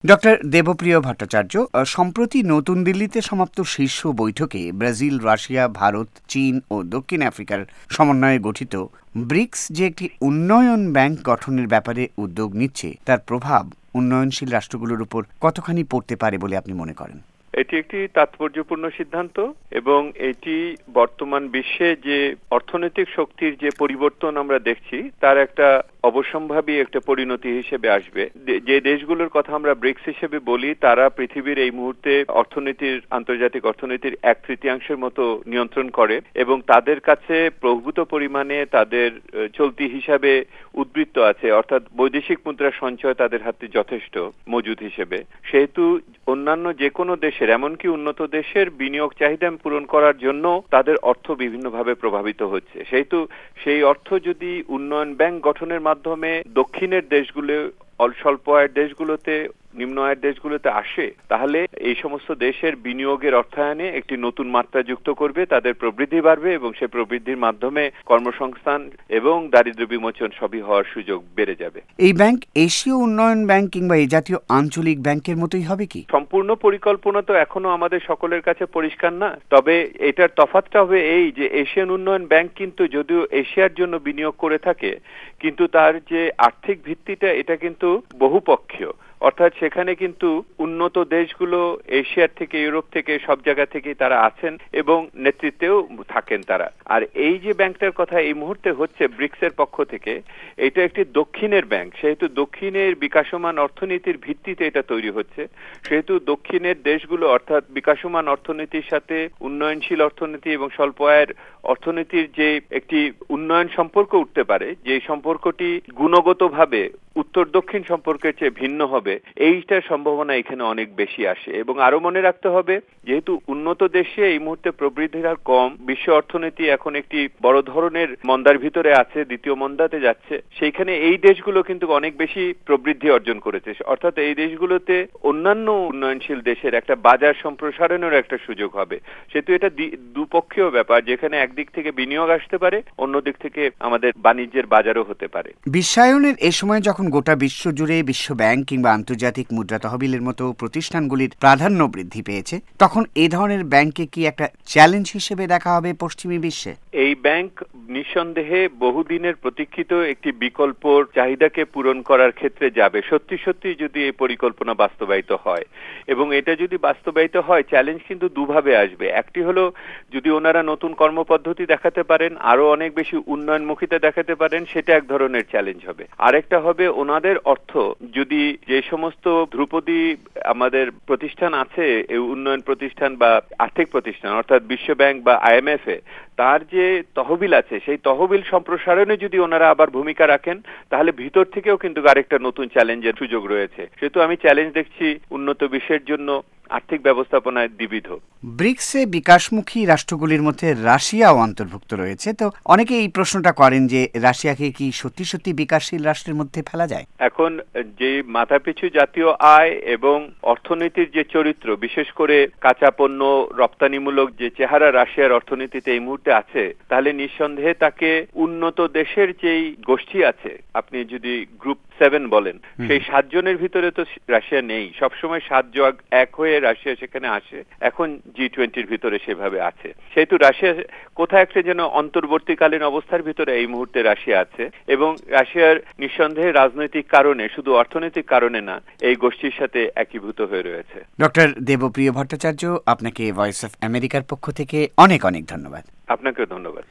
Doctor Debapriya Bhattacharya, সম্প্রতি নতুন দিল্লিতে সমাপ্ত শীর্ষ বৈঠকে ব্রাজিল, রাশিয়া, ভারত, চীন ও দক্ষিণ আফ্রিকার সমন্বয়ে গঠিত ব্রিক্স যে একটি উন্নয়ন ব্যাংক গঠনের ব্যাপারে উদ্যোগ নিচ্ছে, তার প্রভাব উন্নয়নশীল রাষ্ট্রগুলোর উপর কতখানি পড়তে পারে বলে আপনি মনে করেন? এটি একটি তাৎপর্যপূর্ণ সিদ্ধান্ত এবং এটি বর্তমান বিশ্বে যে অর্থনৈতিক শক্তির যে পরিবর্তন আমরা দেখছি তার একটা অবশ্যম্ভাবী একটা পরিণতি হিসেবে আসবে। যে দেশগুলোর কথা আমরা ব্রিক্স হিসেবে বলি তারা পৃথিবীর এই মুহূর্তে আন্তর্জাতিক অর্থনীতির 1/3 মতো নিয়ন্ত্রণ করে এবং তাদের কাছে প্রভূত পরিমাণে তাদের চলতি হিসাবে উদ্বৃত্ত আছে, অর্থাৎ বৈদেশিক মুদ্রা সঞ্চয় তাদের হাতে যথেষ্ট মজুদ হিসেবে। সেহেতু অন্যান্য যে কোনো দেশের, এমনকি উন্নত দেশের বিনিয়োগ চাহিদা পূরণ করার জন্য তাদের অর্থ বিভিন্নভাবে প্রভাবিত হচ্ছে। সেহেতু সেই অর্থ যদি উন্নয়ন ব্যাংক গঠনের মাধ্যমে দক্ষিণের দেশগুলো, স্বল্প আয়ের দেশগুলোতে, নিম্ন আয়ের দেশগুলোতে আসে, তাহলে এই সমস্ত দেশের বিনিয়োগের অর্থায়নে একটি নতুন মাত্রা যুক্ত করবে, তাদের প্রবৃদ্ধি বাড়বে এবং সেই প্রবৃদ্ধির মাধ্যমে কর্মসংস্থান এবং দারিদ্র্য বিমোচন সবই হওয়ার সুযোগ বেড়ে যাবে। এই ব্যাংক এশীয় উন্নয়ন ব্যাংক কিংবা এই জাতীয় আঞ্চলিক ব্যাংকের মতোই হবে কি? সম্পূর্ণ পরিকল্পনা তো এখনো আমাদের সকলের কাছে পরিষ্কার না, তবে এটার তফাৎটা হবে এই যে এশিয়ান উন্নয়ন ব্যাংক কিন্তু যদিও এশিয়ার জন্য বিনিয়োগ করে থাকে, কিন্তু তার যে আর্থিক ভিত্তিটা এটা কিন্তু বহুপক্ষীয়, অর্থাৎ সেখানে কিন্তু উন্নত দেশগুলো এশিয়ার থেকে, ইউরোপ থেকে, সব জায়গা থেকেই তারা আছেন এবং নেতৃত্বেও থাকেন তারা। আর এই যে ব্যাংকটার কথা এই মুহূর্তে হচ্ছে ব্রিক্সের পক্ষ থেকে, এটা একটি দক্ষিণের ব্যাংক। সেহেতু দক্ষিণের বিকাশমান অর্থনীতির ভিত্তিতে এটা তৈরি হচ্ছে। সেহেতু দক্ষিণের দেশগুলো, অর্থাৎ বিকাশমান অর্থনীতির সাথে উন্নয়নশীল অর্থনীতি এবং স্বল্প আয়ের অর্থনীতির যে একটি উন্নয়ন সম্পর্ক উঠতে পারে, যে সম্পর্কটি গুণগতভাবে উত্তর দক্ষিণ সম্পর্কের চেয়ে ভিন্ন হবে, এইটার সম্ভাবনা এখানে অনেক বেশি আসে। এবং আরো মনে রাখতে হবে, যেহেতু উন্নত দেশে এই মুহূর্তে প্রবৃদ্ধির হার কম, বিশ্ব অর্থনীতি এখন একটি বড় ধরনের মন্দার ভিতরে আছে, দ্বিতীয় মন্দাতে যাচ্ছে, সেইখানে এই দেশগুলো কিন্তু অনেক বেশি প্রবৃদ্ধি অর্জন করেছে। অর্থাৎ এই দেশগুলোতে অন্যান্য উন্নয়নশীল দেশের একটা বাজার সম্প্রসারণের একটা সুযোগ হবে। সেহেতু এটা দুপক্ষীয় ব্যাপার, যেখানে একদিক থেকে বিনিয়োগ আসতে পারে, অন্যদিক থেকে আমাদের বাণিজ্যের বাজারও হতে পারে। বিশ্বায়নের এ সময় যখন গোটা বিশ্ব জুড়ে বিশ্ব ব্যাংক কিংবা আন্তর্জাতিক মুদ্রা তহবিলের মতো প্রতিষ্ঠানগুলির প্রাধান্য বৃদ্ধি পেয়েছে, তখন এই ধরনের ব্যাংকে কি একটা চ্যালেঞ্জ হিসেবে দেখা হবে পশ্চিমী বিশ্বে? এই ব্যাংক নিঃসন্দেহে বহুদিনের প্রতীক্ষিত একটি বিকল্পর চাহিদাকে পূরণ করার ক্ষেত্রে যাবে, সত্যি সত্যি যদি এই পরিকল্পনা বাস্তবায়িত হয়। এবং এটা যদি বাস্তবায়িত হয়, চ্যালেঞ্জ কিন্তু দুভাবে আসবে। একটি হলো, যদি ওনারা নতুন কর্মপদ্ধতি দেখাতে পারেন, আরো অনেক বেশি উন্নয়নমুখিতা দেখাতে পারেন, সেটা এক ধরনের চ্যালেঞ্জ হবে। আরেকটা হবে, ওনাদের অর্থ যদি যে সমস্ত ধ্রুপদী আমাদের প্রতিষ্ঠান আছে, এই উন্নয়ন প্রতিষ্ঠান বা আর্থিক প্রতিষ্ঠান, অর্থাৎ বিশ্ব ব্যাংক বা IMF এ, তার যে তহবিল আছে, সেই তহবিল সম্প্রসারণে যদি ওনারা আবার ভূমিকা রাখেন, তাহলে ভিতর থেকেও কিন্তু আরেকটা নতুন চ্যালেঞ্জের সুযোগ রয়েছে। সেহেতু আমি চ্যালেঞ্জ দেখছি উন্নত বিশ্বের জন্য আর্থিক ব্যবস্থাপনায় দ্বিবিধ। ব্রিক্সে বিকাশমুখী রাষ্ট্রগুলির মধ্যে রাশিয়াও অন্তর্ভুক্ত রয়েছে, তো অনেকে এই প্রশ্নটা করেন যে রাশিয়াকে কি সত্যি সত্যি বিকাশশীল রাষ্ট্রের মধ্যে ফেলা যায়? এখন যে মাথাপিছু জাতীয় আয় এবং অর্থনীতির যে চরিত্র, বিশেষ করে কাঁচা পণ্য রপ্তানিমূলক যে চেহারা রাশিয়ার অর্থনীতিতে এই মুহূর্তে আছে, তাহলে নিঃসন্দেহে তাকে উন্নত দেশের যেই গোষ্ঠী আছে, আপনি যদি গ্রুপ 7 বলেন, সেই 7 জনের ভিতরে তো রাশিয়া নেই। সবসময় 7 যোগ 1 হয়ে রাশিয়া সেখানে আসে। এখন G20-র ভিতরে সেভাবে আছে। সেহেতু রাশিয়া কোথায় একটা যেন অন্তর্বর্তীকালীন অবস্থার ভিতরে এই মুহূর্তে রাশিয়া আছে এবং রাশিয়ার নিঃসন্দেহে রাজনৈতিক কারণে, শুধু অর্থনৈতিক কারণে না, এই গোষ্ঠীর সাথে একীভূত হয়ে রয়েছে। ডক্টর দেবপ্রিয় ভট্টাচার্য, আপনাকে ভয়েস অফ আমেরিকার পক্ষ থেকে অনেক অনেক ধন্যবাদ। আপনাকেও ধন্যবাদ।